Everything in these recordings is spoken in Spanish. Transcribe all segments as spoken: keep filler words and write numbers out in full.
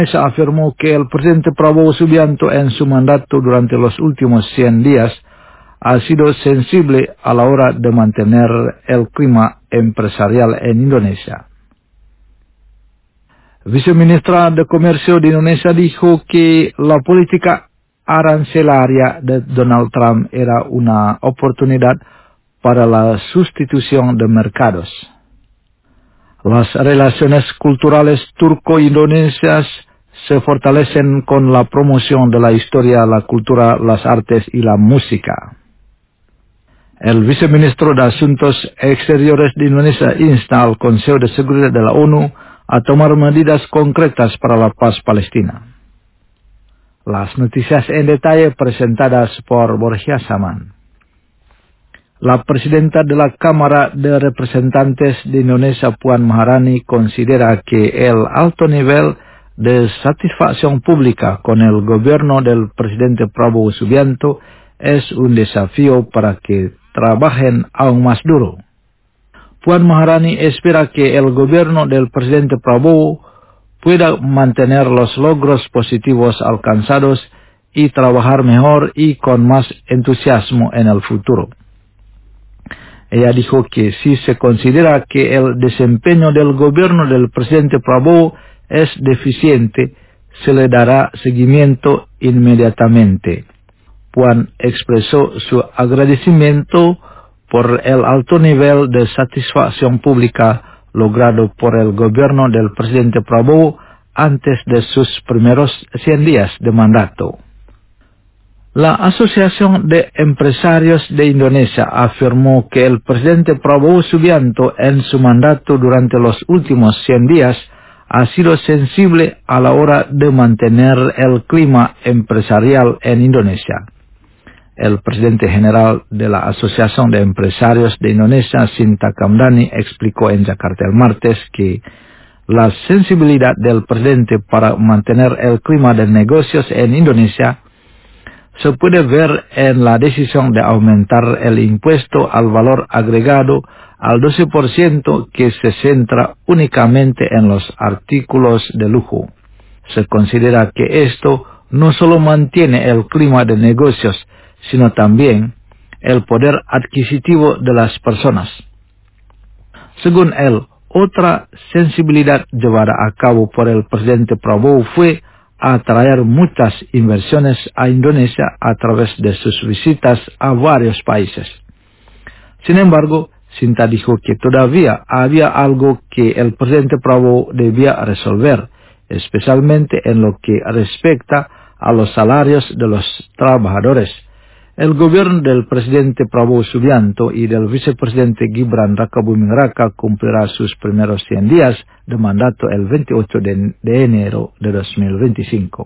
Se afirmó que el presidente Prabowo Subianto en su mandato durante los últimos cien días ha sido sensible a la hora de mantener el clima empresarial en Indonesia. Viceministra de Comercio de Indonesia dijo que la política arancelaria de Donald Trump era una oportunidad para la sustitución de mercados. Las relaciones culturales turco-indonesias se fortalecen con la promoción de la historia, la cultura, las artes y la música. El viceministro de Asuntos Exteriores de Indonesia insta al Consejo de Seguridad de la ONU a tomar medidas concretas para la paz palestina. Las noticias en detalle presentadas por Borja Saman. La presidenta de la Cámara de Representantes de Indonesia, Puan Maharani, considera que el alto nivel de satisfacción pública con el gobierno del presidente Prabowo Subianto es un desafío para que trabajen aún más duro. Puan Maharani espera que el gobierno del presidente Prabowo pueda mantener los logros positivos alcanzados y trabajar mejor y con más entusiasmo en el futuro. Ella dijo que si se considera que el desempeño del gobierno del presidente Prabowo es deficiente, se le dará seguimiento inmediatamente. Puan expresó su agradecimiento por el alto nivel de satisfacción pública logrado por el gobierno del presidente Prabowo antes de sus primeros cien días de mandato. La Asociación de Empresarios de Indonesia afirmó que el presidente Prabowo Subianto en su mandato durante los últimos cien días ha sido sensible a la hora de mantener el clima empresarial en Indonesia. El presidente general de la Asociación de Empresarios de Indonesia, Sinta Kamdani, explicó en Jakarta el martes que la sensibilidad del presidente para mantener el clima de negocios en Indonesia se puede ver en la decisión de aumentar el impuesto al valor agregado al doce por ciento que se centra únicamente en los artículos de lujo. Se considera que esto no solo mantiene el clima de negocios, sino también el poder adquisitivo de las personas. Según él, otra sensibilidad llevada a cabo por el presidente Prabowo fue atraer muchas inversiones a Indonesia a través de sus visitas a varios países. Sin embargo, Sinta dijo que todavía había algo que el presidente Prabowo debía resolver, especialmente en lo que respecta a los salarios de los trabajadores. El gobierno del presidente Prabowo Subianto y del vicepresidente Gibran Rakabuming Raka cumplirá sus primeros cien días de mandato el veintiocho de enero de dos mil veinticinco.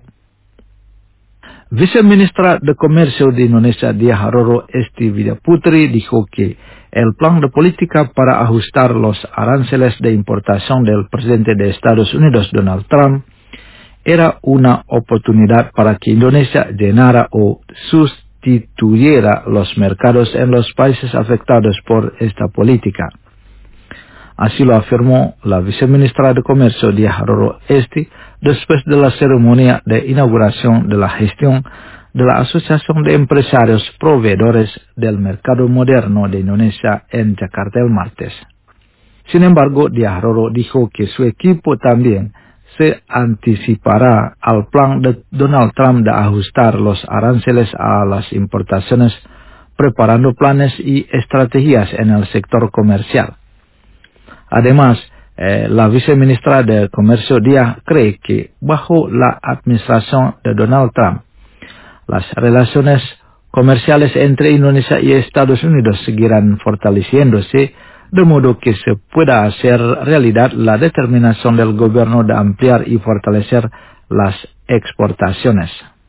Viceministra de Comercio de Indonesia, Diah Roro Esti Widaputri, dijo que el plan de política para ajustar los aranceles de importación del presidente de Estados Unidos, Donald Trump, era una oportunidad para que Indonesia llenara o sustituyera los mercados en los países afectados por esta política. Así lo afirmó la viceministra de Comercio, Diah Roro Esti, después de la ceremonia de inauguración de la gestión de la Asociación de Empresarios Proveedores del Mercado Moderno de Indonesia en Jakarta el martes. Sin embargo, Diah Roro dijo que su equipo también se anticipará al plan de Donald Trump de ajustar los aranceles a las importaciones, preparando planes y estrategias en el sector comercial. Además, eh, la viceministra de Comercio Diah cree que bajo la administración de Donald Trump, las relaciones comerciales entre Indonesia y Estados Unidos seguirán fortaleciéndose, de modo que se pueda hacer realidad la determinación del gobierno de ampliar y fortalecer las exportaciones.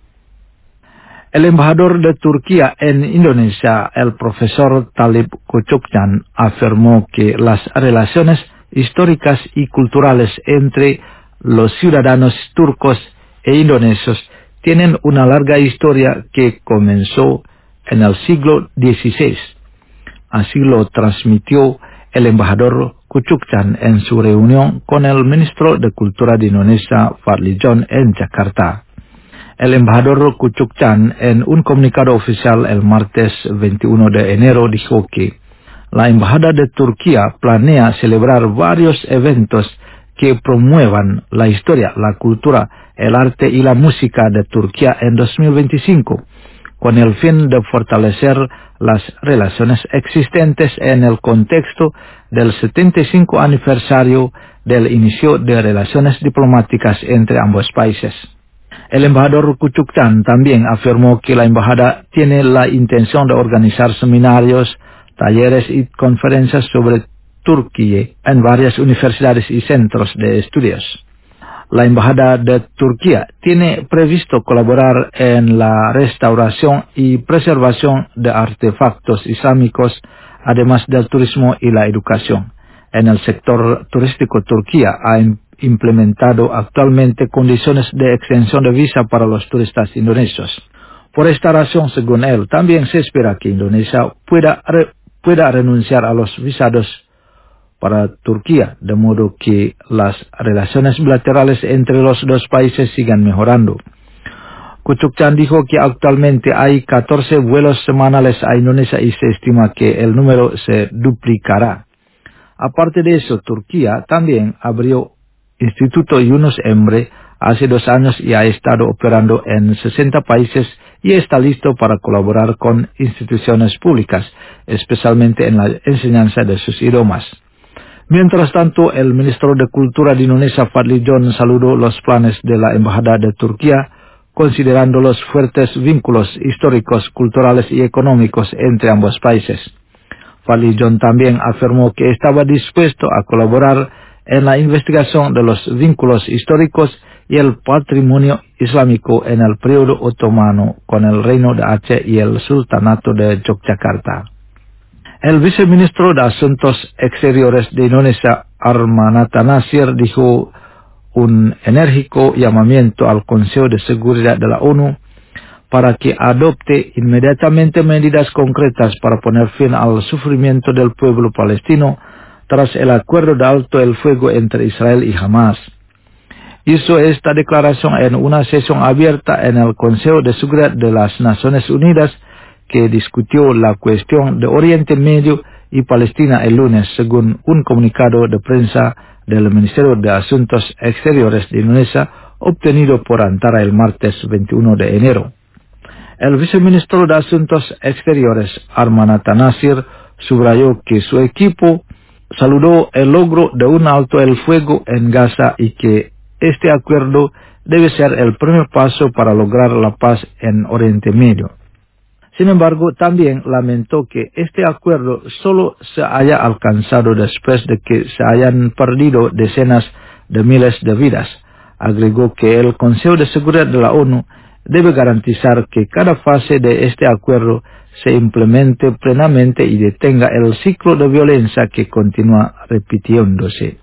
El embajador de Turquía en Indonesia, el profesor Talip Koçukyan, afirmó que las relaciones históricas y culturales entre los ciudadanos turcos e indonesios tienen una larga historia que comenzó en el siglo dieciséis. Así lo transmitió el embajador Kuchukchan en su reunión con el ministro de Cultura de Indonesia, Fadlizon, en Jakarta. El embajador Kuchukchan, en un comunicado oficial el martes veintiuno de enero, dijo que la embajada de Turquía planea celebrar varios eventos que promuevan la historia, la cultura, el arte y la música de Turquía en dos mil veinticinco, con el fin de fortalecer las relaciones existentes en el contexto del setenta y cinco aniversario del inicio de relaciones diplomáticas entre ambos países. El embajador Kuchukchan también afirmó que la embajada tiene la intención de organizar seminarios, talleres y conferencias sobre Turquía en varias universidades y centros de estudios. La embajada de Turquía tiene previsto colaborar en la restauración y preservación de artefactos islámicos, además del turismo y la educación. En el sector turístico, Turquía ha implementado actualmente condiciones de extensión de visa para los turistas indonesios. Por esta razón, según él, también se espera que Indonesia pueda, re, pueda renunciar a los visados para Turquía, de modo que las relaciones bilaterales entre los dos países sigan mejorando. Kuchukchan dijo que actualmente hay catorce vuelos semanales a Indonesia y se estima que el número se duplicará. Aparte de eso, Turquía también abrió Instituto Yunus Emre hace dos años y ha estado operando en sesenta países y está listo para colaborar con instituciones públicas, especialmente en la enseñanza de sus idiomas. Mientras tanto, el ministro de Cultura de Indonesia, Fadlizon, saludó los planes de la embajada de Turquía, considerando los fuertes vínculos históricos, culturales y económicos entre ambos países. Fadlizon también afirmó que estaba dispuesto a colaborar en la investigación de los vínculos históricos y el patrimonio islámico en el periodo otomano con el Reino de Aceh y el Sultanato de Yogyakarta. El viceministro de Asuntos Exteriores de Indonesia, Armanata Nasir, dijo un enérgico llamamiento al Consejo de Seguridad de la ONU para que adopte inmediatamente medidas concretas para poner fin al sufrimiento del pueblo palestino tras el acuerdo de alto el fuego entre Israel y Hamas. Hizo esta declaración en una sesión abierta en el Consejo de Seguridad de las Naciones Unidas que discutió la cuestión de Oriente Medio y Palestina el lunes, según un comunicado de prensa del Ministerio de Asuntos Exteriores de Indonesia obtenido por Antara el martes veintiuno de enero. El viceministro de Asuntos Exteriores, Armanata Nasir, subrayó que su equipo saludó el logro de un alto el fuego en Gaza y que este acuerdo debe ser el primer paso para lograr la paz en Oriente Medio. Sin embargo, también lamentó que este acuerdo solo se haya alcanzado después de que se hayan perdido decenas de miles de vidas. Agregó que el Consejo de Seguridad de la ONU debe garantizar que cada fase de este acuerdo se implemente plenamente y detenga el ciclo de violencia que continúa repitiéndose.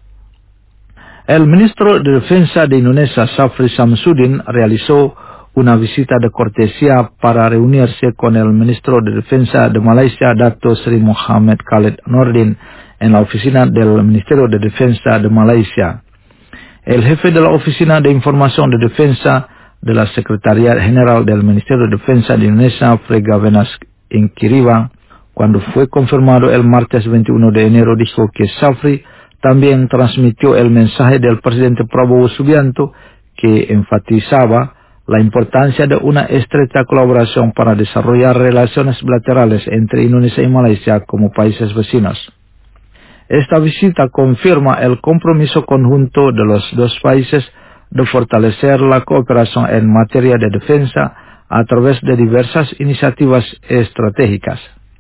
El ministro de Defensa de Indonesia, Shafri Samsudin, realizó una visita de cortesía para reunirse con el ministro de Defensa de Malaysia, Dato Seri Mohammed Khalid Nordin, en la oficina del Ministerio de Defensa de Malaysia. El jefe de la Oficina de Información de Defensa de la Secretaría General del Ministerio de Defensa de Indonesia, Frega Venas Inkiriva, cuando fue confirmado el martes veintiuno de enero, dijo que Shafri también transmitió el mensaje del presidente Prabowo Subianto que enfatizaba la importancia de una estrecha colaboración para desarrollar relaciones bilaterales entre Indonesia y Malaysia como países vecinos. Esta visita confirma el compromiso conjunto de los dos países de fortalecer la cooperación en materia de defensa a través de diversas iniciativas estratégicas.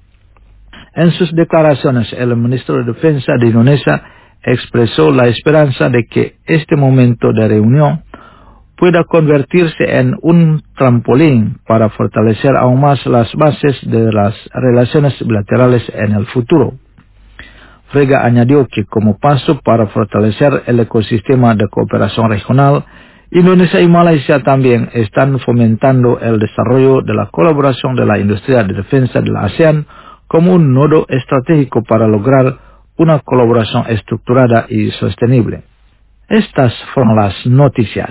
En sus declaraciones, el ministro de Defensa de Indonesia expresó la esperanza de que este momento de reunión pueda convertirse en un trampolín para fortalecer aún más las bases de las relaciones bilaterales en el futuro. Frega añadió que como paso para fortalecer el ecosistema de cooperación regional, Indonesia y Malaysia también están fomentando el desarrollo de la colaboración de la industria de defensa de la ASEAN como un nodo estratégico para lograr una colaboración estructurada y sostenible. Estas fueron las noticias.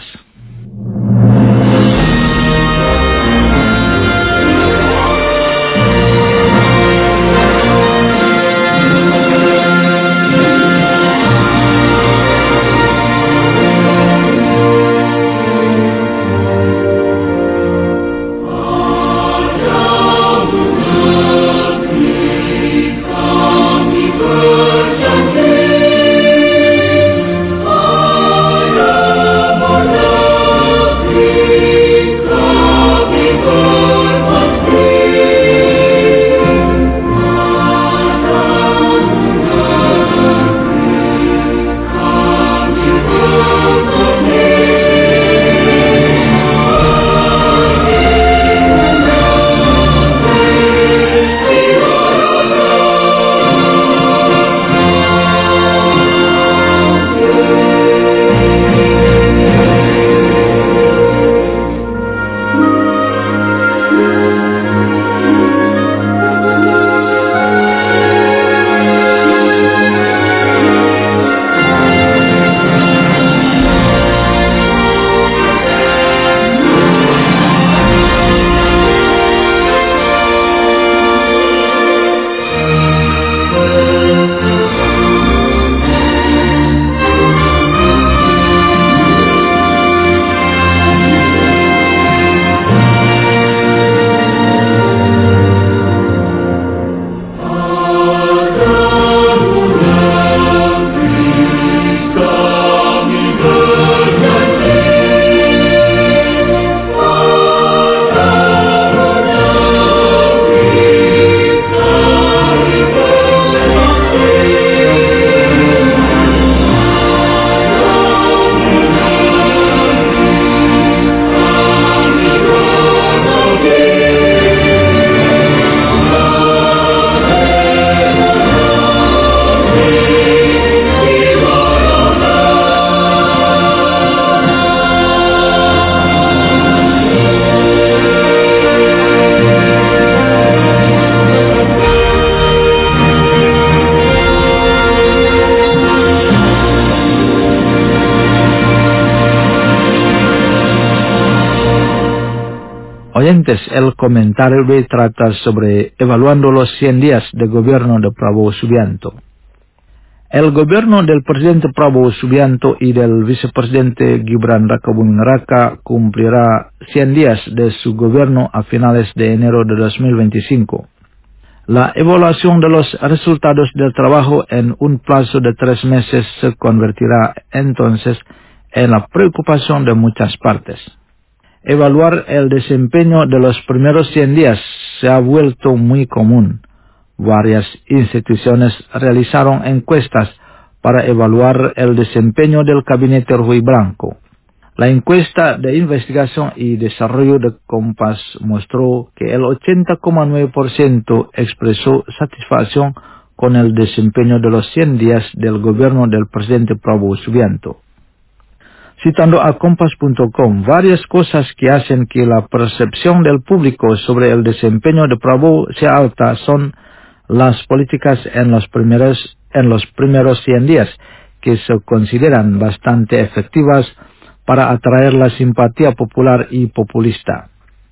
Oyentes, el comentario de hoy trata sobre evaluando los cien días de gobierno de Prabowo Subianto. El gobierno del presidente Prabowo Subianto y del vicepresidente Gibran Rakabuming Raka cumplirá cien días de su gobierno a finales de enero de dos mil veinticinco. La evaluación de los resultados del trabajo en un plazo de tres meses se convertirá entonces en la preocupación de muchas partes. Evaluar el desempeño de los primeros cien días se ha vuelto muy común. Varias instituciones realizaron encuestas para evaluar el desempeño del gabinete rojiblanco. La encuesta de investigación y desarrollo de Compass mostró que el ochenta coma nueve por ciento expresó satisfacción con el desempeño de los cien días del gobierno del presidente Prabowo Subianto. Citando a Compass punto com, varias cosas que hacen que la percepción del público sobre el desempeño de Prabowo sea alta son las políticas en los primeros, en los primeros cien días, que se consideran bastante efectivas para atraer la simpatía popular y populista.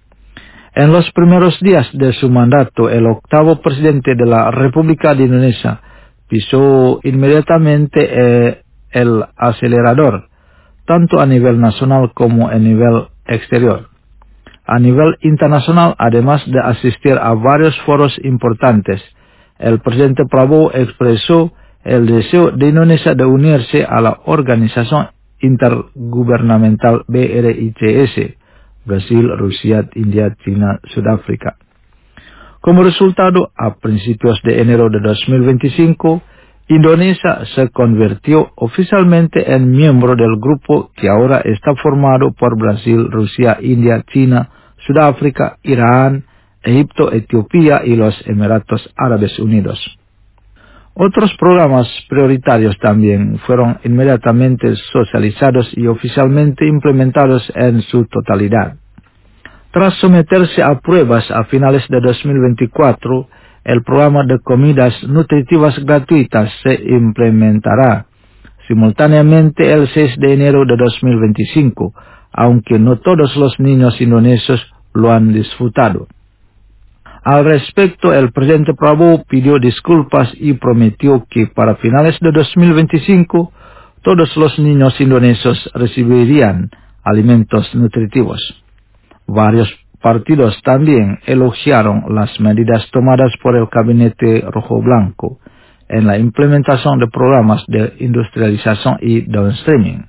En los primeros días de su mandato, el octavo presidente de la República de Indonesia pisó inmediatamente eh, el acelerador, tanto a nivel nacional como a nivel exterior. A nivel internacional, además de asistir a varios foros importantes, el presidente Prabowo expresó el deseo de Indonesia de unirse a la Organización Intergubernamental B R I C S, Brasil, Rusia, India, China, Sudáfrica. Como resultado, a principios de enero de dos mil veinticinco, Indonesia se convirtió oficialmente en miembro del grupo que ahora está formado por Brasil, Rusia, India, China, Sudáfrica, Irán, Egipto, Etiopía y los Emiratos Árabes Unidos. Otros programas prioritarios también fueron inmediatamente socializados y oficialmente implementados en su totalidad. Tras someterse a pruebas a finales de dos mil veinticuatro, el programa de comidas nutritivas gratuitas se implementará simultáneamente el seis de enero de dos mil veinticinco, aunque no todos los niños indonesios lo han disfrutado. Al respecto, el presidente Prabowo pidió disculpas y prometió que para finales de dos mil veinticinco todos los niños indonesios recibirían alimentos nutritivos. Varios partidos también elogiaron las medidas tomadas por el gabinete rojo-blanco en la implementación de programas de industrialización y downstreaming.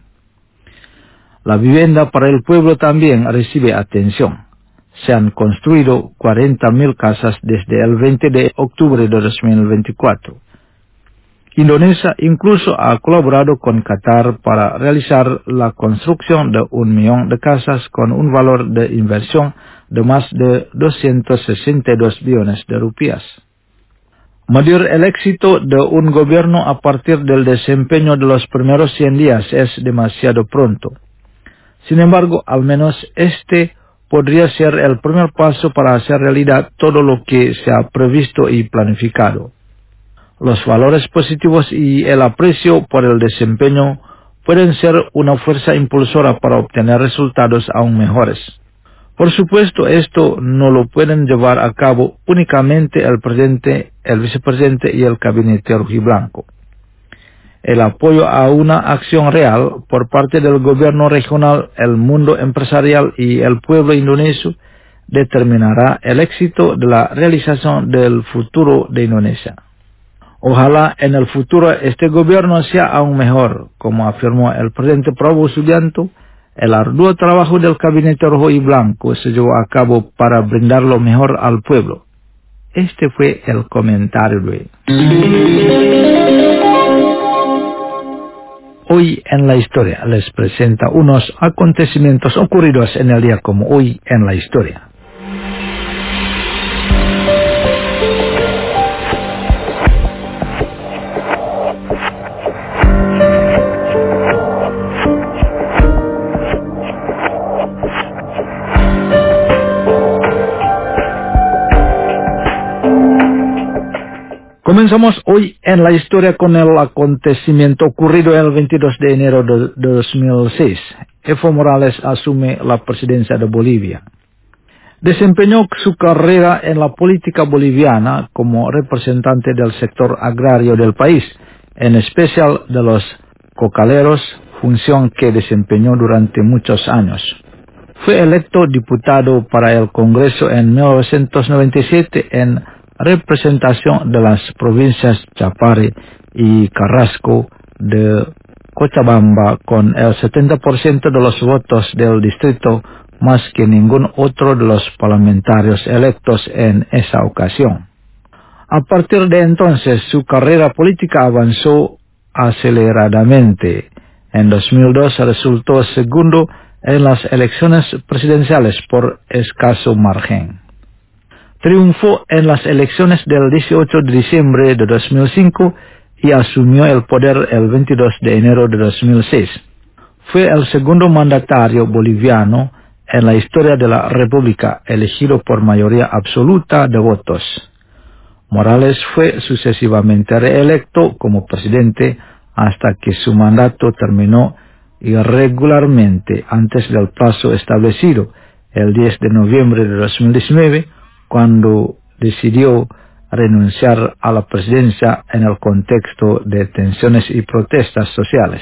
La vivienda para el pueblo también recibe atención. Se han construido cuarenta mil casas desde el veinte de octubre de dos mil veinticuatro. Indonesia incluso ha colaborado con Qatar para realizar la construcción de un millón de casas con un valor de inversión de más de doscientos sesenta y dos billones de rupias. Medir el éxito de un gobierno a partir del desempeño de los primeros cien días es demasiado pronto. Sin embargo, al menos este podría ser el primer paso para hacer realidad todo lo que se ha previsto y planificado. Los valores positivos y el aprecio por el desempeño pueden ser una fuerza impulsora para obtener resultados aún mejores. Por supuesto, esto no lo pueden llevar a cabo únicamente el presidente, el vicepresidente y el gabinete rojiblanco. El apoyo a una acción real por parte del gobierno regional, el mundo empresarial y el pueblo indonesio determinará el éxito de la realización del futuro de Indonesia. Ojalá en el futuro este gobierno sea aún mejor, como afirmó el presidente Prabowo Subianto. El arduo trabajo del gabinete rojo y blanco se llevó a cabo para brindar lo mejor al pueblo. Este fue el comentario de él. Hoy en la historia les presenta unos acontecimientos ocurridos en el día como hoy en la historia. Comenzamos hoy en la historia con el acontecimiento ocurrido el veintidós de enero de dos mil seis. Evo Morales asume la presidencia de Bolivia. Desempeñó su carrera en la política boliviana como representante del sector agrario del país, en especial de los cocaleros, función que desempeñó durante muchos años. Fue electo diputado para el Congreso en mil novecientos noventa y siete en representación de las provincias Chapare y Carrasco de Cochabamba con el setenta por ciento de los votos del distrito, más que ningún otro de los parlamentarios electos en esa ocasión. A partir de entonces su carrera política avanzó aceleradamente. En dos mil dos resultó segundo en las elecciones presidenciales por escaso margen. Triunfó en las elecciones del dieciocho de diciembre de dos mil cinco y asumió el poder el veintidós de enero de dos mil seis. Fue el segundo mandatario boliviano en la historia de la República elegido por mayoría absoluta de votos. Morales fue sucesivamente reelecto como presidente hasta que su mandato terminó irregularmente antes del plazo establecido, el diez de noviembre de dos mil diecinueve, cuando decidió renunciar a la presidencia en el contexto de tensiones y protestas sociales.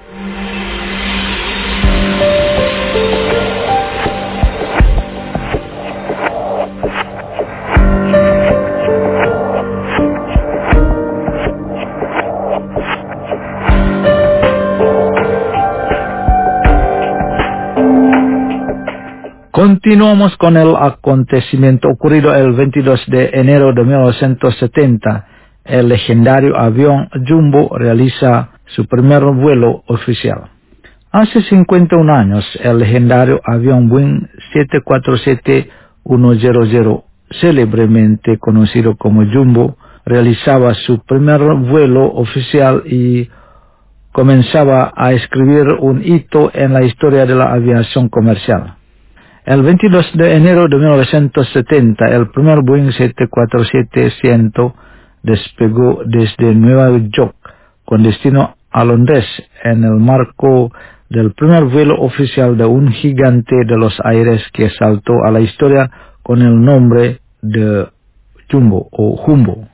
Continuamos con el acontecimiento ocurrido el veintidós de enero de mil novecientos setenta. El legendario avión Jumbo realiza su primer vuelo oficial. Hace cincuenta y un años, el legendario avión Boeing siete cuatro siete uno cero cero, célebremente conocido como Jumbo, realizaba su primer vuelo oficial y comenzaba a escribir un hito en la historia de la aviación comercial. El veintidós de enero de mil novecientos setenta, el primer Boeing siete cuatro siete cien despegó desde Nueva York con destino a Londres en el marco del primer vuelo oficial de un gigante de los aires que saltó a la historia con el nombre de Jumbo o Jumbo.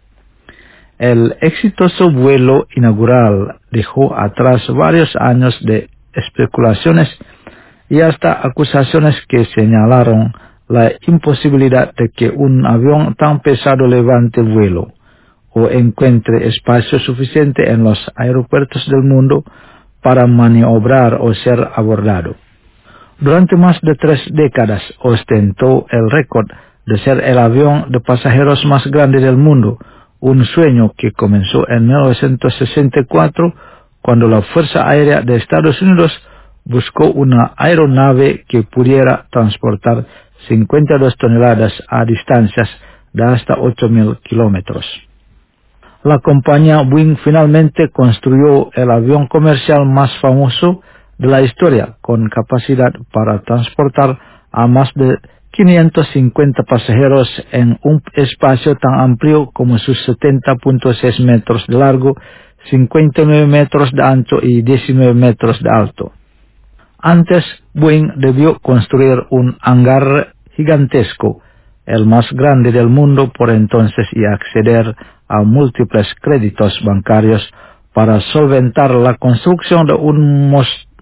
El exitoso vuelo inaugural dejó atrás varios años de especulaciones y hasta acusaciones que señalaron la imposibilidad de que un avión tan pesado levante vuelo o encuentre espacio suficiente en los aeropuertos del mundo para maniobrar o ser abordado. Durante más de tres décadas ostentó el récord de ser el avión de pasajeros más grande del mundo, un sueño que comenzó en mil novecientos sesenta y cuatro cuando la Fuerza Aérea de Estados Unidos buscó una aeronave que pudiera transportar cincuenta y dos toneladas a distancias de hasta ocho mil kilómetros. La compañía Boeing finalmente construyó el avión comercial más famoso de la historia, con capacidad para transportar a más de quinientos cincuenta pasajeros en un espacio tan amplio como sus setenta punto seis metros de largo, cincuenta y nueve metros de ancho y diecinueve metros de alto. Antes, Boeing debió construir un hangar gigantesco, el más grande del mundo por entonces, y acceder a múltiples créditos bancarios para solventar la construcción de un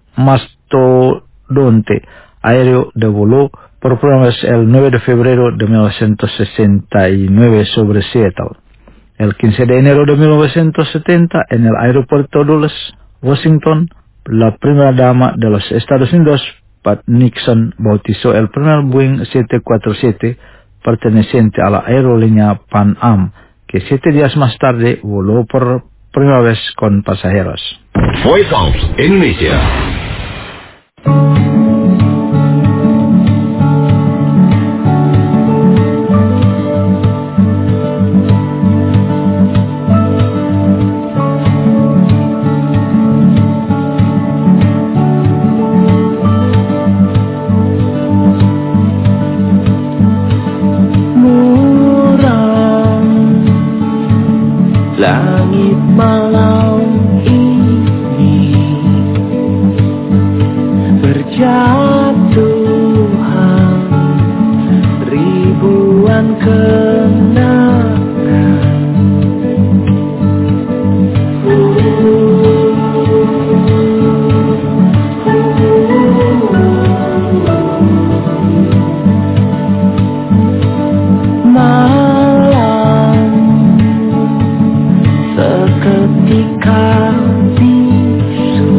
mastodonte aéreo de voló por primera vez el nueve de febrero de mil novecientos sesenta y nueve sobre Seattle. El quince de enero de mil novecientos setenta, en el aeropuerto Dulles, Washington, la primera dama de los Estados Unidos, Pat Nixon, bautizó el primer Boeing siete cuatro siete perteneciente a la aerolínea Pan Am, que siete días más tarde voló por primera vez con pasajeros. Voice of Indonesia. Langit malam ini berjatuhan ribuan kenangan. Ketika bisu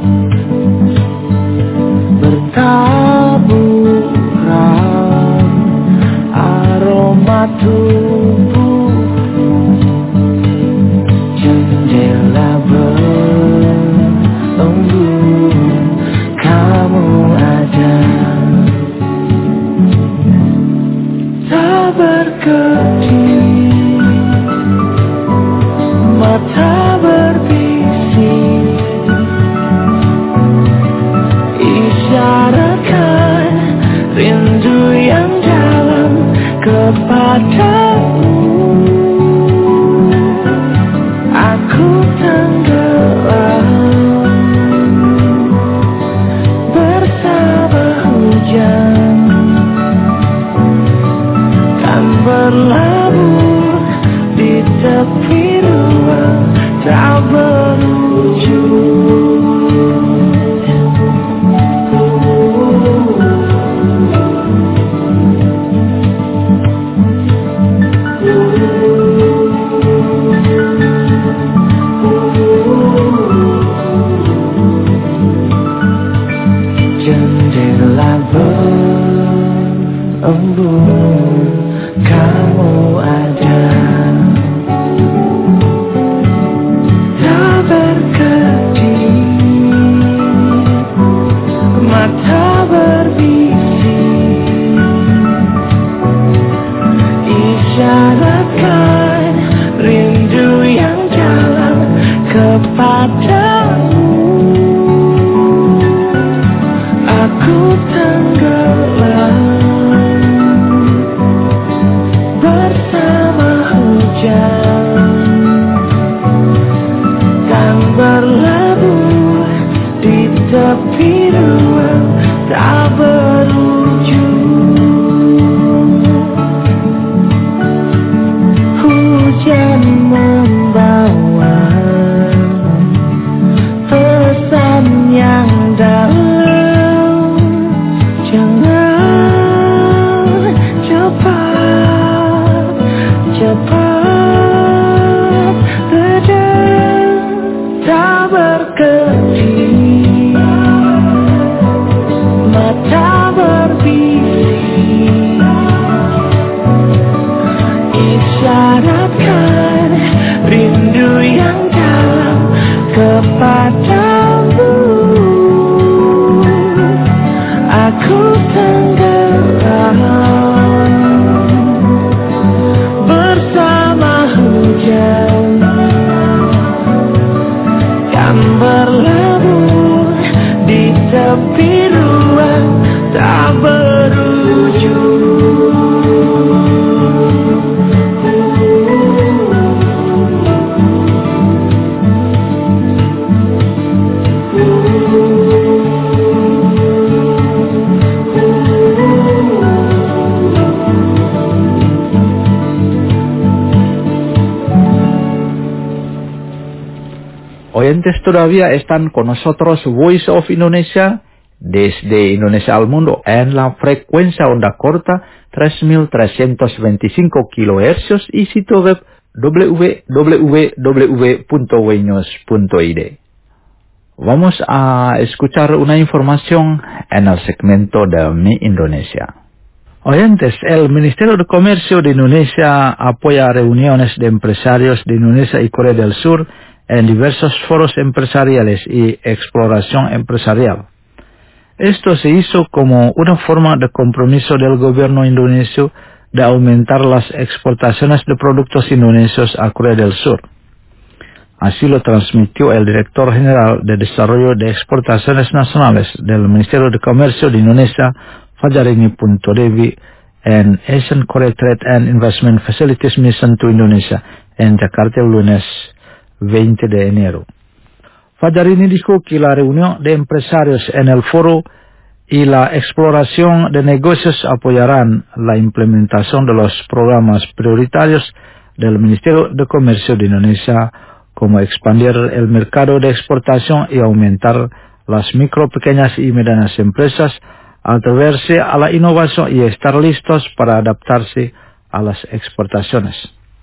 bertaburan aroma tubuhmu, jendela berembun, kamu ada, tak berkedip, mata berbisik, isyaratkan rindu yang dalam kepadamu. Aku tenggelam bersama hujan, kan berlabuh di tepi ruang tak berwujud. Jendela berembun, kamu ada, tak berkedip, mata berbisik, isyaratkan rindu yang dalam kepadamu. Aku tenggelam ku tenggelam bersama hujan yang berlabuh di tepi ruang tak berujung. Oyentes, todavía están con nosotros Voice of Indonesia desde Indonesia al mundo en la frecuencia onda corta tres mil trescientos veinticinco kilohercios y sitio web w w w punto wenews punto i d. Vamos a escuchar una información en el segmento de Mi Indonesia. Oyentes, el Ministerio de Comercio de Indonesia apoya reuniones de empresarios de Indonesia y Corea del Sur en diversos foros empresariales y exploración empresarial. Esto se hizo como una forma de compromiso del gobierno indonesio de aumentar las exportaciones de productos indonesios a Corea del Sur. Así lo transmitió el director general de Desarrollo de Exportaciones Nacionales del Ministerio de Comercio de Indonesia, Fajarini Puntodewi, en Asian Korea Trade and Investment Facilities Mission to Indonesia en Jakarta el lunes veinte de enero. Fajarini dijo que la reunión de empresarios en el foro y la exploración de negocios apoyarán la implementación de los programas prioritarios del Ministerio de Comercio de Indonesia, como expandir el mercado de exportación y aumentar las micro, pequeñas y medianas empresas, atreverse a la innovación y estar listos para adaptarse a las exportaciones.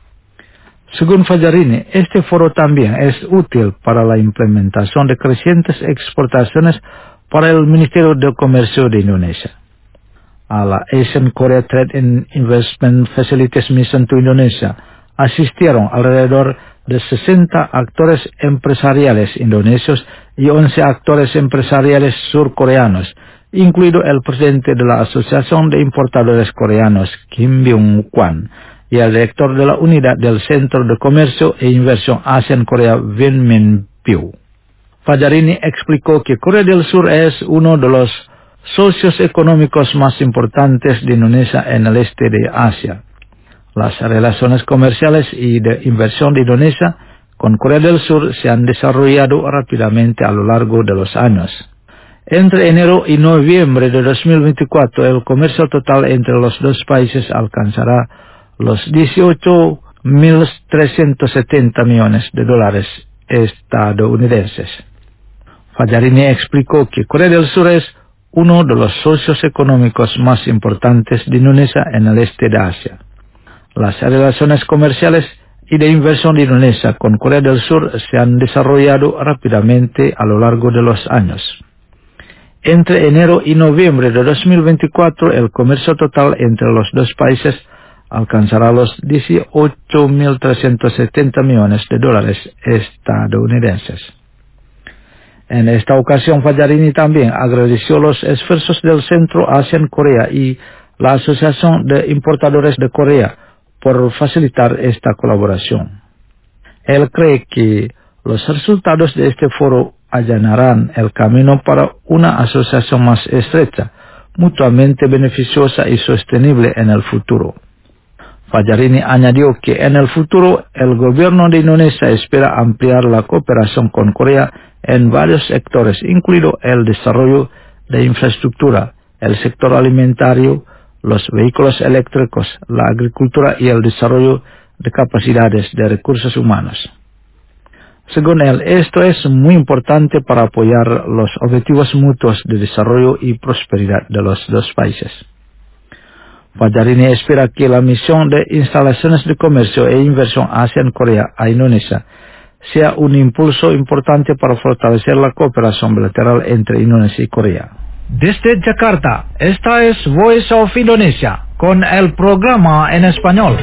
Según Fajarini, este foro también es útil para la implementación de crecientes exportaciones para el Ministerio de Comercio de Indonesia. A la Asian Korea Trade and Investment Facilities Mission to Indonesia asistieron alrededor de sesenta actores empresariales indonesios y once actores empresariales surcoreanos, incluido el presidente de la Asociación de Importadores Coreanos, Kim Byung-kwan, y el director de la unidad del Centro de Comercio e Inversión ASEAN Corea, Win Min-pyu. Fajarini explicó que Corea del Sur es uno de los socios económicos más importantes de Indonesia en el este de Asia. Las relaciones comerciales y de inversión de Indonesia con Corea del Sur se han desarrollado rápidamente a lo largo de los años. Entre enero y noviembre de dos mil veinticuatro, el comercio total entre los dos países alcanzará los dieciocho mil trescientos setenta millones de dólares estadounidenses. Fajarini explicó que Corea del Sur es uno de los socios económicos más importantes de Indonesia en el este de Asia. Las relaciones comerciales y de inversión de Indonesia con Corea del Sur se han desarrollado rápidamente a lo largo de los años. Entre enero y noviembre de dos mil veinticuatro, el comercio total entre los dos países alcanzará los dieciocho mil trescientos setenta millones de dólares estadounidenses. En esta ocasión, Fajarini también agradeció los esfuerzos del Centro ASEAN Corea y la Asociación de Importadores de Corea por facilitar esta colaboración. Él cree que los resultados de este foro allanarán el camino para una asociación más estrecha, mutuamente beneficiosa y sostenible en el futuro. Fajarini añadió que en el futuro el gobierno de Indonesia espera ampliar la cooperación con Corea en varios sectores, incluido el desarrollo de infraestructura, el sector alimentario, los vehículos eléctricos, la agricultura y el desarrollo de capacidades de recursos humanos. Según él, esto es muy importante para apoyar los objetivos mutuos de desarrollo y prosperidad de los dos países. Fajarini espera que la misión de instalaciones de comercio e inversión ASEAN Corea a Indonesia sea un impulso importante para fortalecer la cooperación bilateral entre Indonesia y Corea. Desde Jakarta, esta es Voice of Indonesia con el programa en español.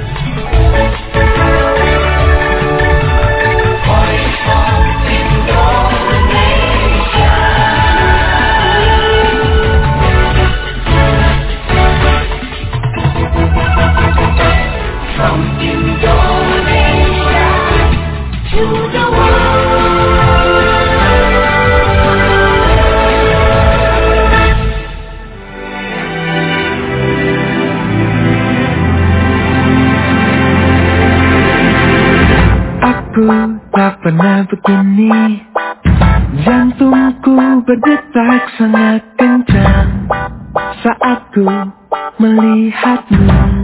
Aku tak pernah begini, jantungku berdetak sangat kencang saat ku melihatmu.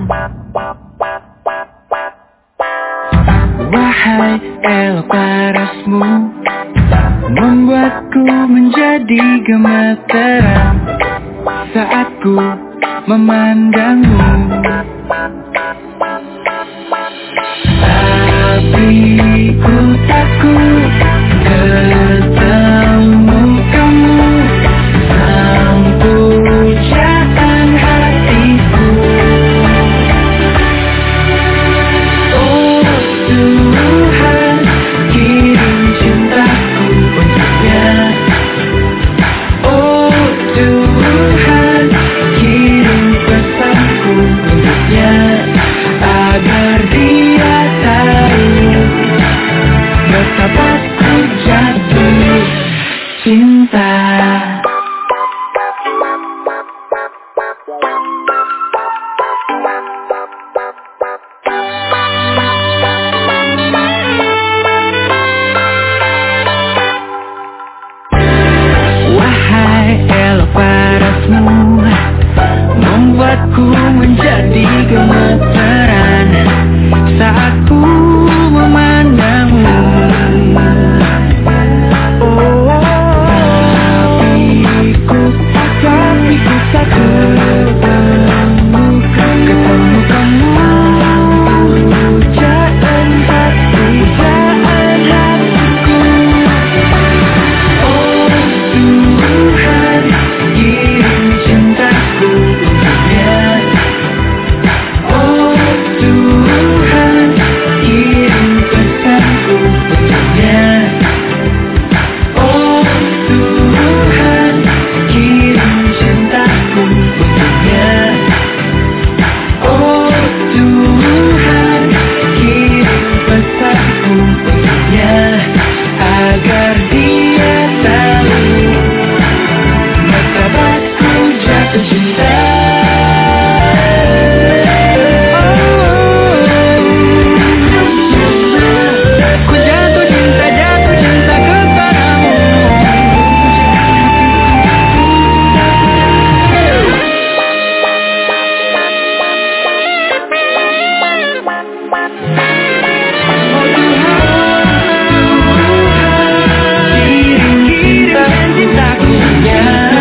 Wahai elok parasmu, membuatku menjadi gemeteran saat ku memandangmu. Tapi ku takut ketemu kamu, sang pujaan hatiku. Oh Tuhan, kirim cintaku untuknya. Oh Tuhan, kirim pesanku untuknya, agar dia tahu betapa ku jatuh cinta. Wahai elok parasmu, membuatku menjadi gemeteran saat ku memandangmu. Oh, tapi ku tapi ku takut ketemu ketemu kamu, pujaan hati, pujaan hatiku. Oh Tuhan, kirim cintaku untuknya. Oh Tuhan, kirim pesanku untuknya. Oh Tuhan, kirim cintaku untuknya. Oh Tuhan, kirim pesanku untuknya, agar dia tahu betapa ku jatuh cinta. Ku jatuh cinta, jatuh cinta kepadamu. Kirim cinta, cintaku untuknya.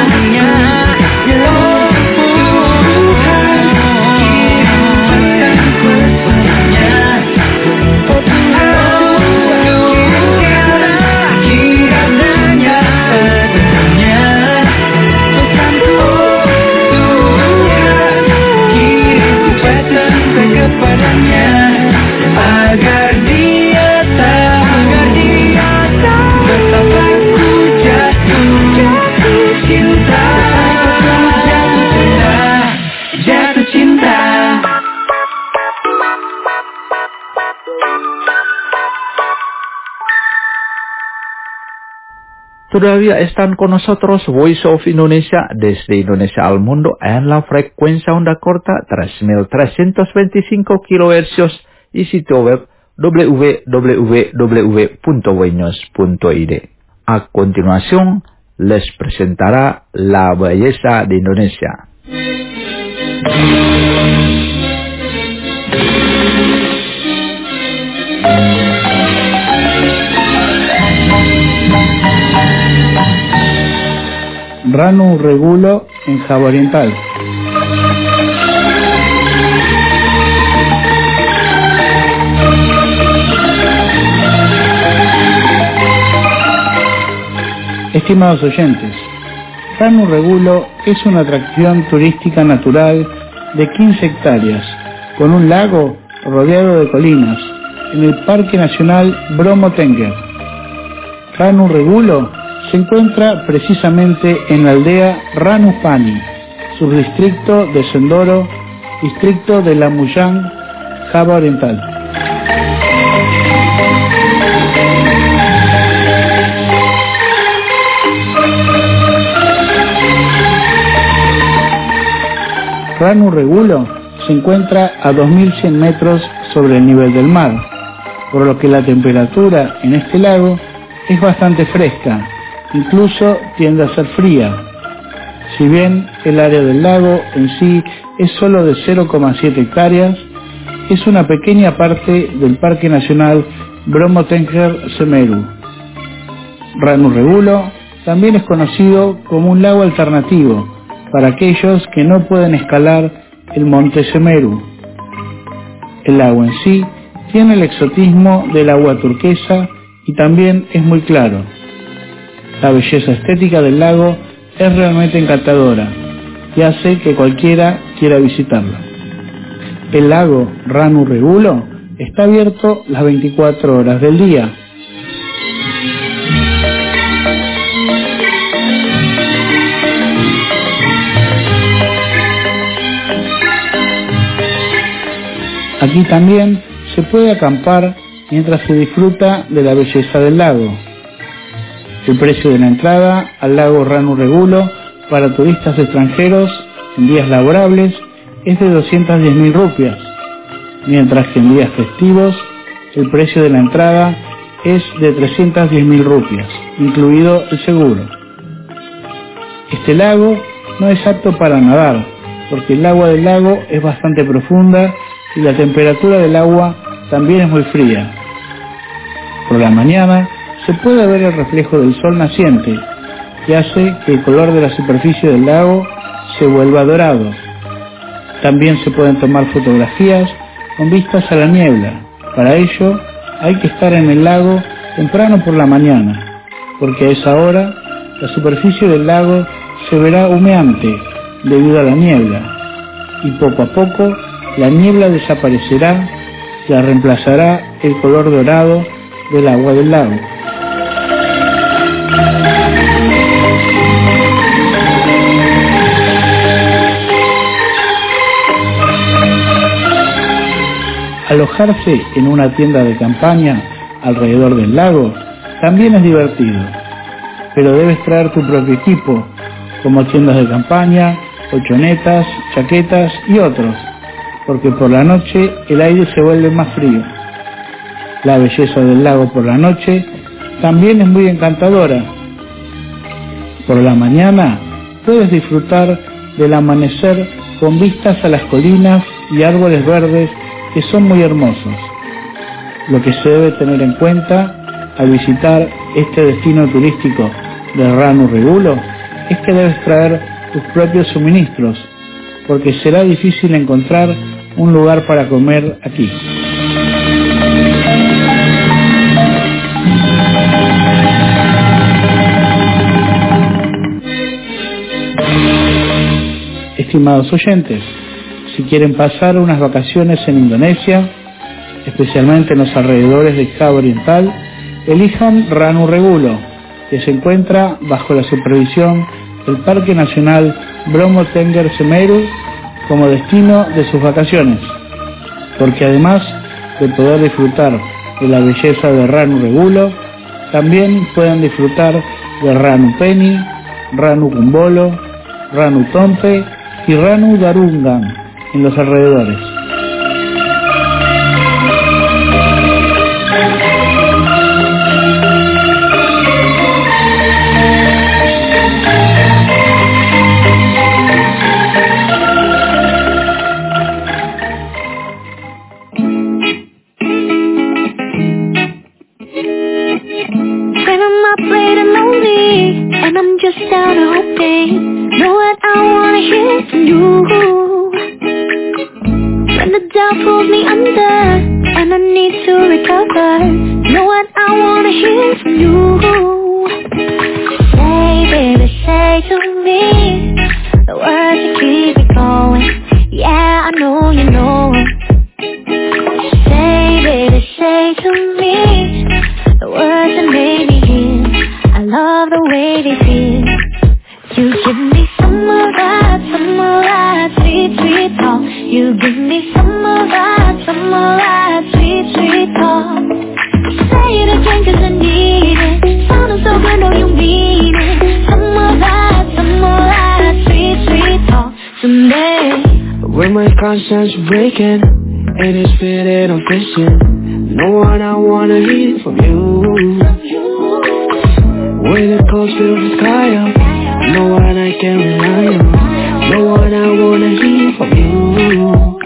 Oh Tuhan, kirim pesanku untuknya. Oh Tuhan, kirim dengannya tentunya pesanku. Tuhan, kirim pesan kepadanya, agar dia tahu, agar dia tahu betapa ku jatuh cinta, jatuh cinta, jatuh cinta. Todavía están con nosotros Voice of Indonesia desde Indonesia al mundo en la frecuencia onda corta tres mil trescientos veinticinco kilohercios y sitio web w w w punto buenos punto i d. A continuación les presentará la belleza de Indonesia. Ranu Regulo en Java Oriental. Estimados oyentes, Ranu Regulo es una atracción turística natural de quince hectáreas, con un lago rodeado de colinas, en el Parque Nacional Bromo Tengger. Ranu Regulo se encuentra precisamente en la aldea Ranupani, subdistrito de Sendoro, distrito de Lamuyang, Java Oriental. Ranu Regulo se encuentra a dos mil cien metros sobre el nivel del mar. por lo que la temperatura en este lago es bastante fresca, incluso tiende a ser fría. Si bien el área del lago en sí es solo de cero coma siete hectáreas, es una pequeña parte del Parque Nacional Bromo Tengger Semeru. Ranu Regulo también es conocido como un lago alternativo para aquellos que no pueden escalar el monte Semeru. El lago en sí tiene el exotismo del agua turquesa y también es muy claro. La belleza estética del lago es realmente encantadora y hace que cualquiera quiera visitarlo. El lago Ranu Regulo está abierto las veinticuatro horas del día. Aquí también se puede acampar mientras se disfruta de la belleza del lago. El precio de la entrada al lago Ranu Regulo para turistas extranjeros en días laborables es de doscientas diez mil rupias, mientras que en días festivos el precio de la entrada es de trescientas diez mil rupias, incluido el seguro. Este lago no es apto para nadar, porque el agua del lago es bastante profunda y la temperatura del agua también es muy fría. Por la mañana se puede ver el reflejo del sol naciente, que hace que el color de la superficie del lago se vuelva dorado. También se pueden tomar fotografías con vistas a la niebla. Para ello hay que estar en el lago temprano por la mañana, porque a esa hora la superficie del lago se verá humeante debido a la niebla, y poco a poco la niebla desaparecerá y la reemplazará el color dorado del agua del lago. Alojarse en una tienda de campaña alrededor del lago también es divertido, pero debes traer tu propio equipo, como tiendas de campaña, colchonetas, chaquetas y otros, porque por la noche el aire se vuelve más frío. La belleza del lago por la noche también es muy encantadora. Por la mañana puedes disfrutar del amanecer con vistas a las colinas y árboles verdes que son muy hermosos. Lo que se debe tener en cuenta al visitar este destino turístico de Ranu Regulo es que debes traer tus propios suministros, porque será difícil encontrar un lugar para comer aquí. Estimados oyentes, si quieren pasar unas vacaciones en Indonesia, especialmente en los alrededores de Java Oriental, elijan Ranu Regulo, que se encuentra bajo la supervisión del Parque Nacional Bromo Tengger Semeru como destino de sus vacaciones, porque además de poder disfrutar de la belleza de Ranu Regulo, también pueden disfrutar de Ranu Peni, Ranu Kumbolo, Ranu Tompe y Ranu Darungan en los alrededores. Pulls me under, and I need to recover. Know what I wanna hear from you. Say, baby, say to me the words that keep me going. Yeah, I know you know it. Say, baby, say to me the words that made me heal. I love the way they feel. You give me some of that, some of that sweet, sweet talk. You give me some of that, some of that sweet, sweet talk. Say it again 'cause I need it. Sounding so good, know you mean it. Some of that, some of that sweet, sweet talk. Someday, when my conscience breaking, it is fitted on fishing. know what I wanna hear from you. When it comes to the sky up, know what I can rely on. Know what I wanna hear from you.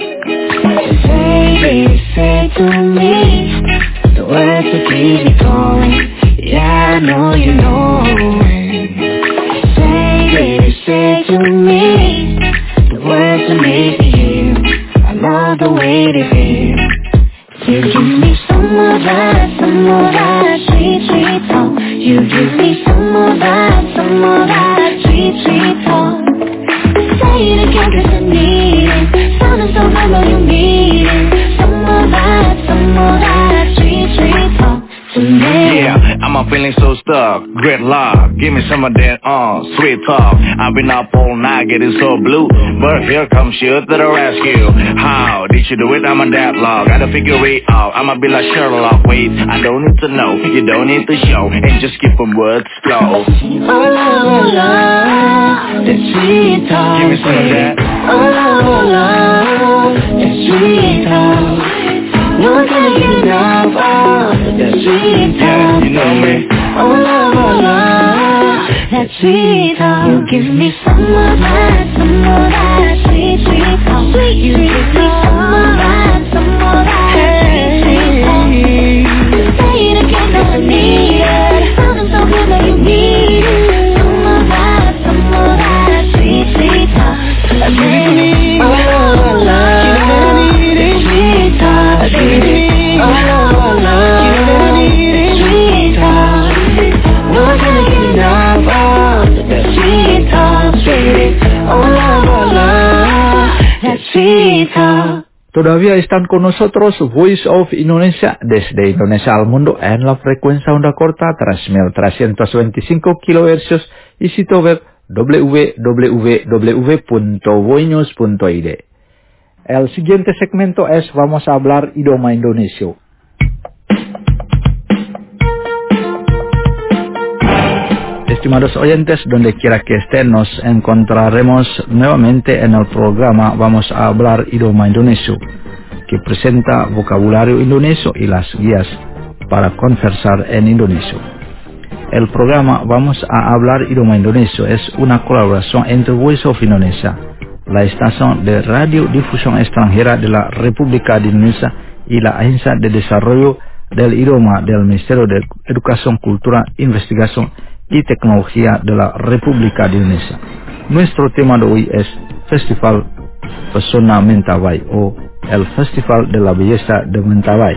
Say, say to me the words that keep me going. Yeah, I know you know it. Say, say to me the words that make me hear. I love the way they feel. You give me some of that, some of that sweet, sweet talk. You give me some of that, some of that sweet, sweet talk. Say it again 'cause I need it. Sounding so good, know you need it. Some of that, some of that sweet, sweet talk to me. Yeah, I'm feeling so stuck. Great luck, give me some of that uh, sweet talk. I've been up all night getting so blue, but here comes you to the rescue. How did you do it? I'm a deadlock. Gotta figure it out. I'ma be like Sherlock. Wait, I don't need to know. You don't need to show, and just keep them words slow. Oh, love, love, that sweet talk. Give me some of that. Oh, love, love, that sweet talk. No one can get enough of that sweet talk. Yeah, you know me. Oh, love, oh, love, that sweet talk. You give me some of that, some of that sweet, sweet talk. Sweet, you give me some of that, some of that sweet, sweet talk. Say it again, 'cause I need it. Sounding so good, that you need it. Some of that, some of that sweet, sweet talk. Baby, oh, love, love, that sweet talk. Baby, oh, love, love, that sweet talk. No one's gonna get enough of that sweet talk, baby. Oh, love, love, that sweet talk. Todavía están con nosotros Voice of Indonesia desde Indonesia al mundo en la frecuencia onda corta tres mil trescientos veinticinco kilohercios y sitio web w w w punto voinews punto i d. El siguiente segmento es Vamos a hablar idioma Indonesia. Estimados oyentes, donde quiera que estén, nos encontraremos nuevamente en el programa Vamos a hablar idioma Indonesia, que presenta vocabulario indonesio y las guías para conversar en indonesio. El programa Vamos a hablar idioma Indonesia es una colaboración entre Voice of Indonesia, la estación de radiodifusión extranjera de la República de Indonesia, y la Agencia de Desarrollo del Idioma del Ministerio de Educación, Cultura, Investigación y Tecnología de la República de Indonesia. Nuestro tema de hoy es Festival Pesona Mentawai o el Festival de la Belleza de Mentawai.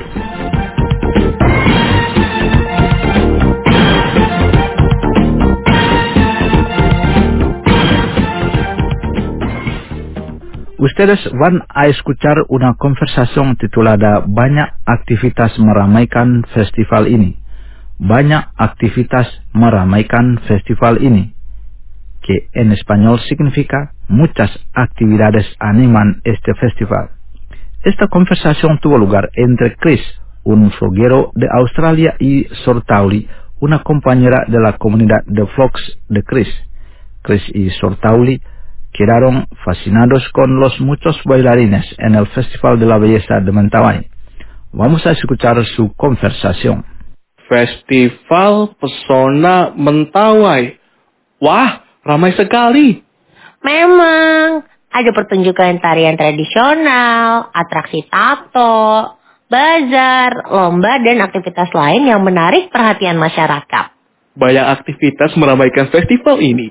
Ustedes van a escuchar una conversación titulada Banyak aktivitas meramaikan festival ini. Banyak aktivitas meramaikan festival ini, que en español significa muchas actividades animan este festival. Esta conversación tuvo lugar entre Chris, un vloguero de Australia, y Sortauli, una compañera de la comunidad de vlogs de Chris. Chris y Sortauli quedaron fascinados con los muchos bailarines en el Festival de la Belleza de Mentawai. Vamos a escuchar su conversación. Festival Pesona Mentawai. Wah, ramai sekali. Memang, ada pertunjukan tarian tradisional, atraksi tato, bazar, lomba, dan aktivitas lain yang menarik perhatian masyarakat. Banyak aktivitas meramaikan festival ini.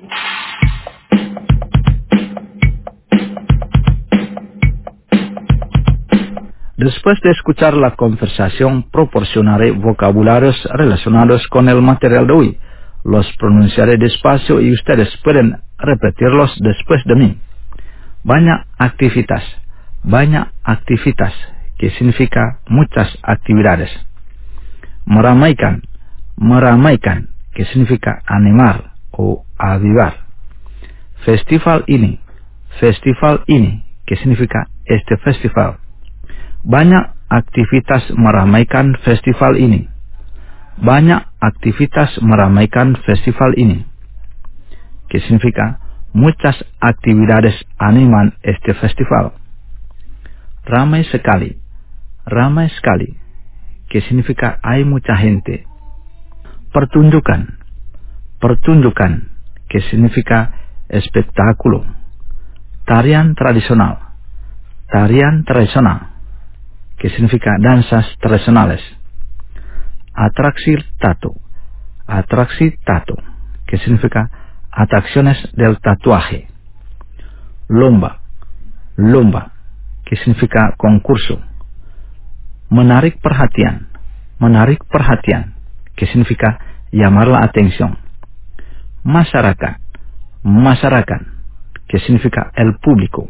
Después de escuchar la conversación, proporcionaré vocabularios relacionados con el material de hoy. Los pronunciaré despacio y ustedes pueden repetirlos después de mí. Banyak aktivitas. Banyak aktivitas, que significa muchas actividades. Meramaikan. Meramaikan, que significa animar o avivar. Festival ini. Festival ini, que significa este festival. Banyak aktivitas meramaikan festival ini. Banyak aktivitas meramaikan festival ini, que significa muchas actividades animan este festival. Ramai sekali. Ramai sekali, que significa hay mucha gente. Pertunjukan, pertunjukan, que significa espectáculo. Tarian tradisional, tarian tradisional, que significa danzas tradicionales. Atraksi tato, atraksi tato, que significa atracciones del tatuaje. Lomba, lomba, que significa concurso. Menarik perhatian, menarik perhatian, que significa llamar la atención. Masyarakat, masyarakat, que significa el público.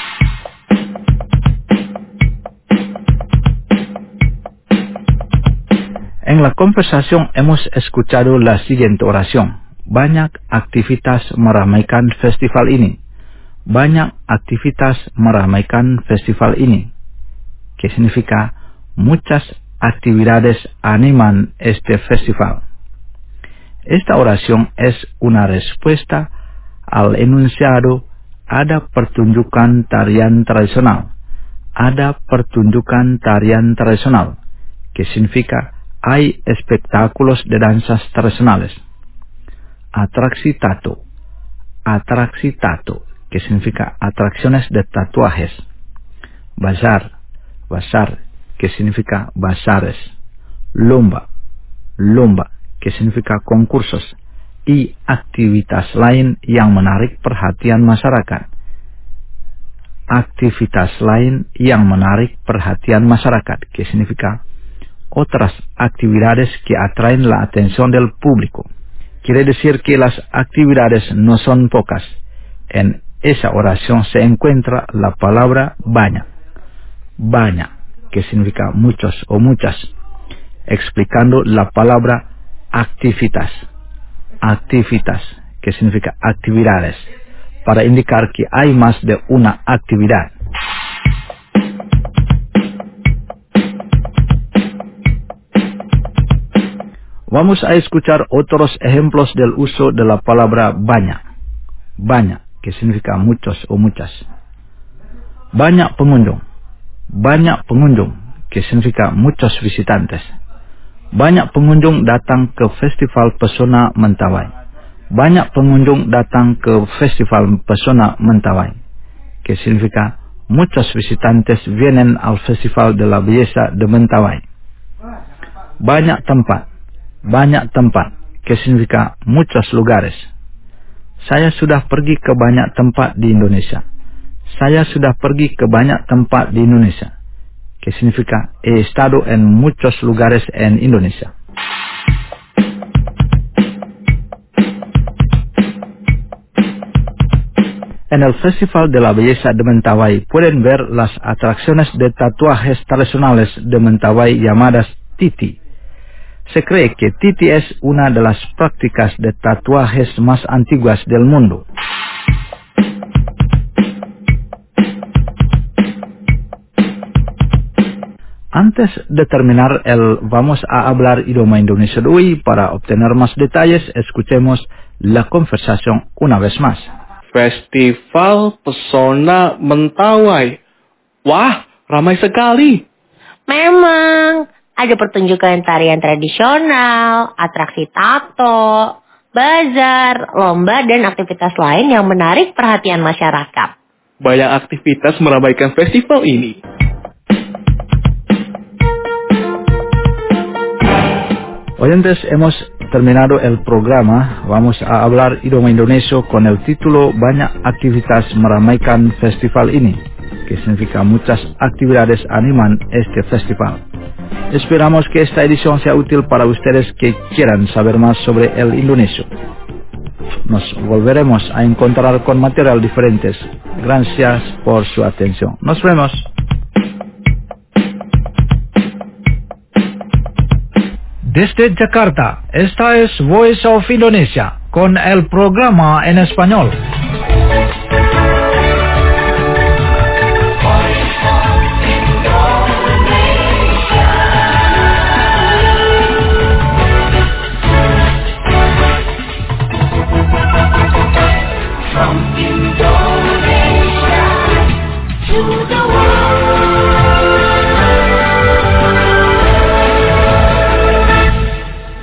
En la conversación hemos escuchado la siguiente oración. Banyak aktivitas meramaikan festival ini. Banyak aktivitas meramaikan festival ini, que significa muchas actividades animan este festival. Esta oración es una respuesta al enunciado ada pertunjukan tarian tradisional. Ada pertunjukan tarian tradisional, que significa hay espectáculos de danzas tradicionales. Atraksi tato, atraksi tato, que significa atracciones de tatuajes. Bazar, bazar, que significa bazares. Lomba, lomba, que significa concursos. Y aktivitas lain yang menarik perhatian masyarakat. Aktivitas lain yang menarik perhatian masyarakat, que significa otras actividades que atraen la atención del público. Quiere decir que las actividades no son pocas. En esa oración se encuentra la palabra banyak, banyak, que significa muchos o muchas, explicando la palabra activitas, activitas, que significa actividades, para indicar que hay más de una actividad. Vamos a escuchar otros ejemplos del uso de la palabra banyak. Banyak, que significa muchos o muchas. Banyak pengunjung. Banyak pengunjung, que significa muchos visitantes. Banyak pengunjung datang ke Festival Pesona Mentawai. Banyak pengunjung datang ke Festival Pesona Mentawai, que significa muchos visitantes vienen al Festival de la Belleza de Mentawai. Banyak tempat. Banyak tempat, que significa muchos lugares. Saya sudah pergi ke banyak tempat di Indonesia. Saya sudah pergi ke banyak tempat di Indonesia, que significa he estado en muchos lugares en Indonesia. En el Festival de la Belleza de Mentawai pueden ver las atracciones de tatuajes tradicionales de Mentawai llamadas titi. Se cree que titi es una de las prácticas de tatuajes más antiguas del mundo. Antes de terminar el vamos a hablar idioma Indonesia de hoy, para obtener más detalles, escuchemos la conversación una vez más. Festival Pesona Mentawai. Wah, ramai sekali. Memang. Ada pertunjukan tarian tradisional, atraksi tato, bazar, lomba, dan aktivitas lain yang menarik perhatian masyarakat. Banyak aktivitas meramaikan festival ini. Oyentes, hemos terminado el programa. Vamos a hablar idioma Indonesia con el título Banyak aktivitas meramaikan festival ini, que significa muchas actividades animan este festival. Esperamos que esta edición sea útil para ustedes que quieran saber más sobre el indonesio. Nos volveremos a encontrar con material diferentes. Gracias por su atención. Nos vemos. Desde Jakarta, esta es Voice of Indonesia con el programa en español. To the world.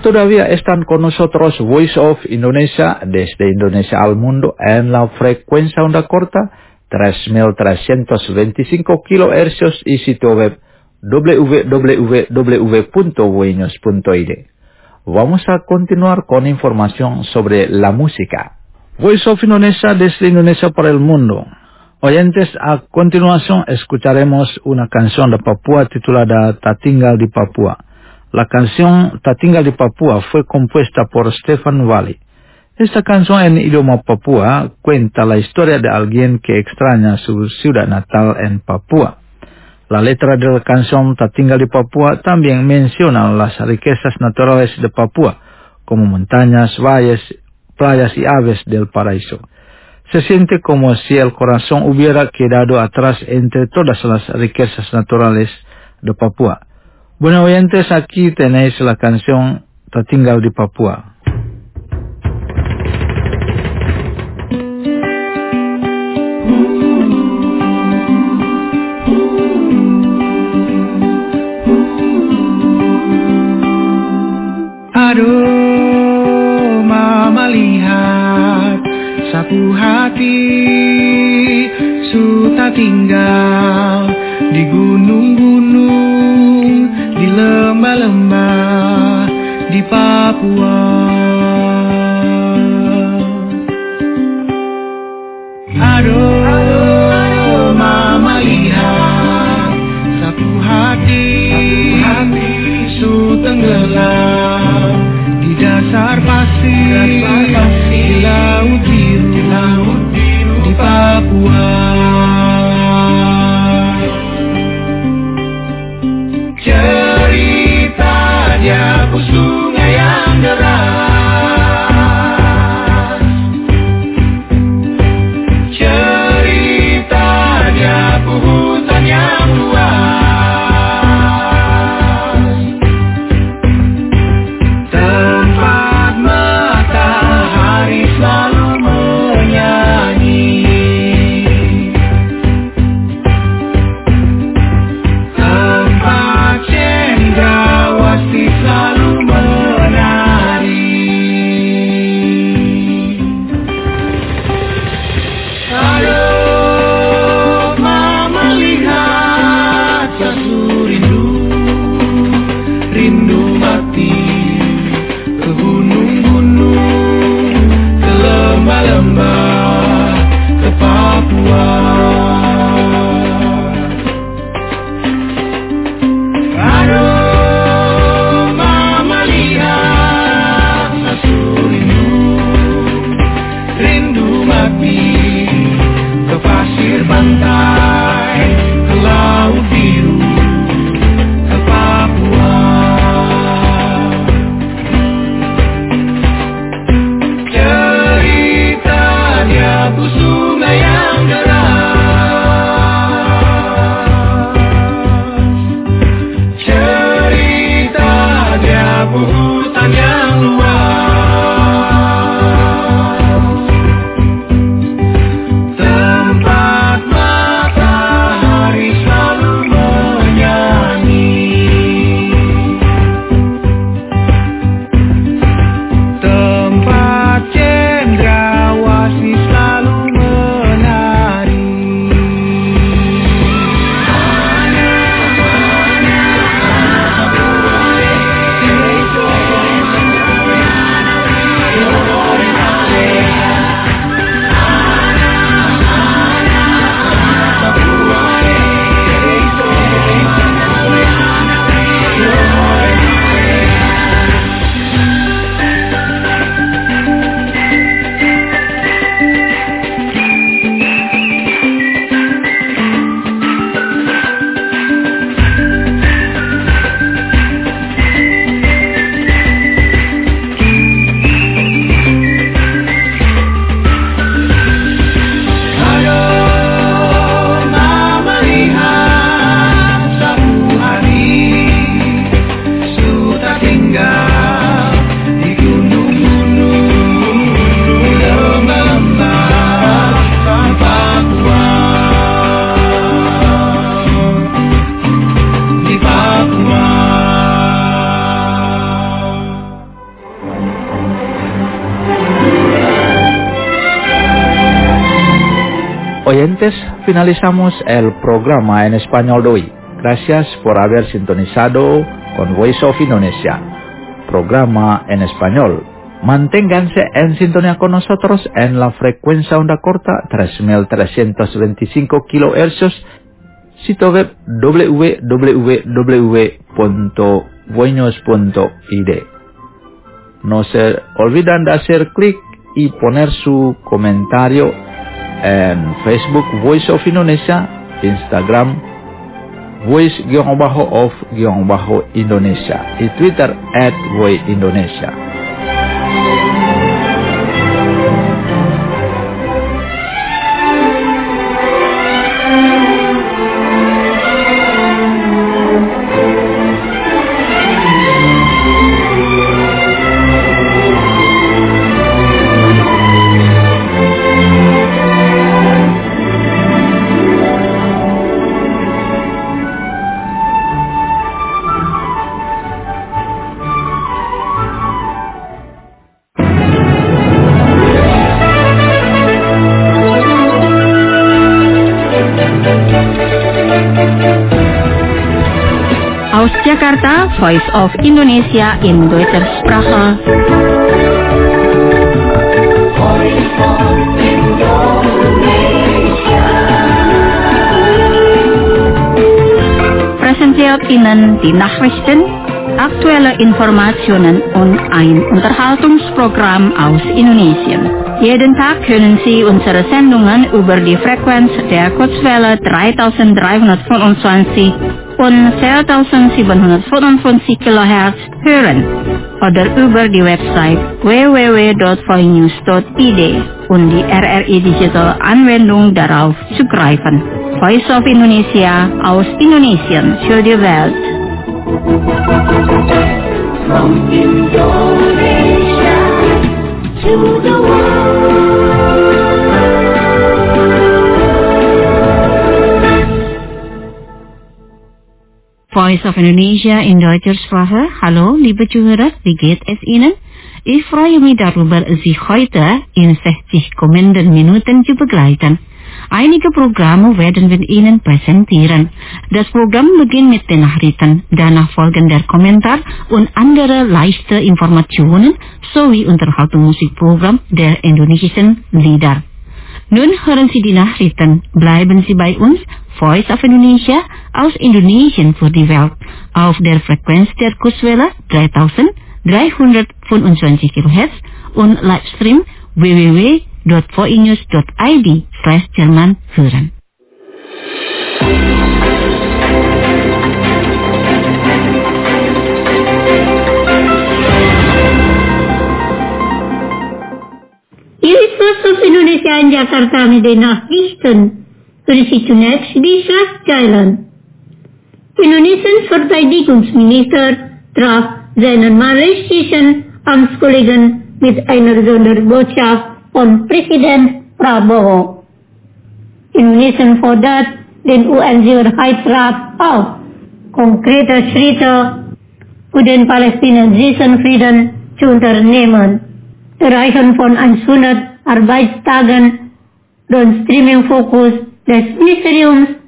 todavía están con nosotros Voice of Indonesia desde Indonesia al mundo en la frecuencia onda corta tres mil trescientos veinticinco kilohercios y sitio web w w w punto voinews punto i d. Vamos a continuar con información sobre la música. Voice of Indonesia desde Indonesia para el mundo. Oyentes, a continuación escucharemos una canción de Papua titulada Tatinggal di Papua. La canción Tatinggal di Papua fue compuesta por Stefan Wali. Esta canción en idioma Papua cuenta la historia de alguien que extraña su ciudad natal en Papua. La letra de la canción Tatinggal di Papua también menciona las riquezas naturales de Papua, como montañas, valles, playas y aves del paraíso. Se siente como si el corazón hubiera quedado atrás entre todas las riquezas naturales de Papua. Bueno, oyentes, aquí tenéis la canción Tatinggal di Papua. Aduh, mama lihat sapu hati suta tinggal di gunung-gunung, di lembah-lembah di Papua. Aduh, mama lihat sapu hati, su tenggelam di dasar pasir, di laut biru, di Papua. Cerita dia sungai yang deras finalizamos el programa en español de hoy. Gracias por haber sintonizado con Voice of Indonesia, programa en español. Manténganse en sintonía con nosotros en la frecuencia onda corta tres mil trescientos veinticinco kilohercios, sitio web w w w punto voinos punto i d. No se olviden de hacer clic y poner su comentario en Facebook Voice of Indonesia, Instagram Voice-of-Indonesia y Twitter at Voice Indonesia. Aus Jakarta, Voice of Indonesia in Deutscher Sprache. Voice of Indonesia. Präsentiert Ihnen die Nachrichten, aktuelle Informationen und ein Unterhaltungsprogramm aus Indonesien. Jeden Tag können Sie unsere Sendungen über die Frequenz der Kurzwelle dreitausenddreihundertfünfundzwanzig und vierzehntausendsiebenhundertfünfundfünfzig Kilohertz hören oder über die Website w w w punkt voinews punkt i d und die R R I Digital Anwendung darauf zugreifen. Voice of Indonesia aus Indonesien für die Welt. From Indonesia to the world. Voice of Indonesia in Deutscher Sprache. Hallo, liebe Zuhörer, wie geht es Ihnen? Ich freue mich darüber, Sie heute in sechzig kommenden Minuten zu begleiten. Einige Programme werden wir Ihnen präsentieren. Das Programm beginnt mit den Nachrichten, danach folgen der Kommentar und andere leichte Informationen sowie Unterhaltungsmusikprogramm der indonesischen Lieder. Nun hören Sie die Nachrichten. Bleiben Sie bei uns, Voice of Indonesia aus Indonesien für die Welt, auf der Frequenz der Kurzwelle dreitausenddreihundertfünfundzwanzig Kilohertz und Livestream w w w punkt voinews punkt i d slash Jerman hören. Hier ist Voice of Indonesia in Jakarta mit den Nachrichten. Hören Sie zunächst die Schlagzeilen. Indonesiens Verteidigungsminister traf seinen malaysischen Amtskollegen mit einer Sonderbotschaft von Präsident Prabowo. Indonesien fordert den U N-Sicherheitsrat auf, konkrete Schritte für den palästinensischen Frieden zu unternehmen. Erreichen von hundert Arbeitstagen, den Streaming-Fokus des Ministeriums